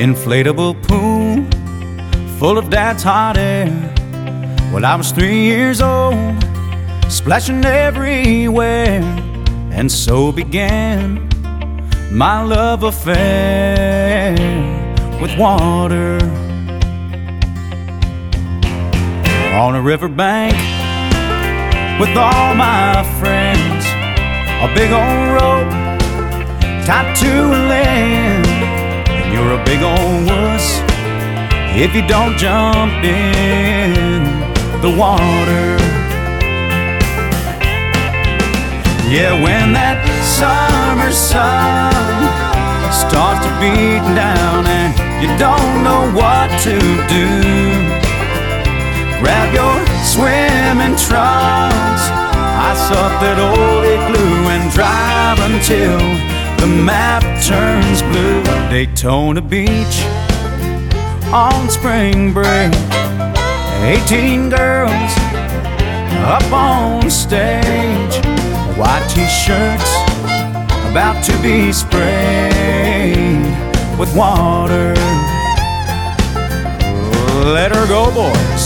inflatable pool full of Dad's hot air. Well, I was 3 years old, splashing everywhere, and so began my love affair with water. On a riverbank with all my friends, a big old rope tied to a limb, and you're a big old wuss if you don't jump in the water. Yeah, when that summer sun starts to beat down and you don't know what to do, grab your swimming trunks, ice up that old igloo, and drive until the map turns blue. Daytona Beach on spring break, 18 girls up on stage, white t-shirts about to be sprayed with water. Let her go, boys.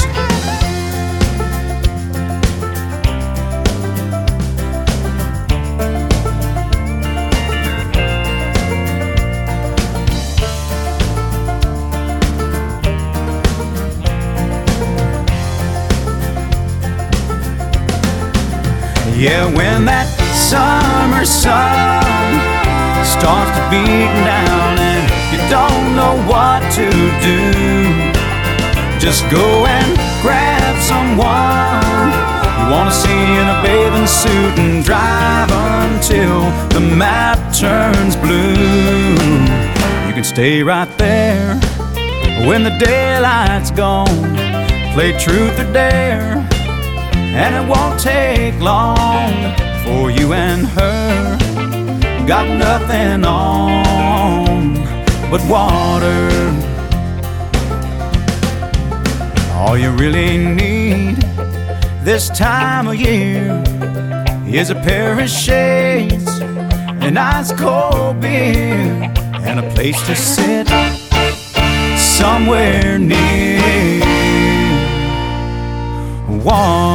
Yeah, when that summer sun starts to beat down and you don't know what to do, just go and grab someone you want to see in a bathing suit and drive until the map turns blue. You can stay right there when the daylight's gone, play truth or dare, and it won't take long for you and her got nothing on but water. All you really need this time of year is a pair of shades, an ice cold beer, and a place to sit somewhere near water.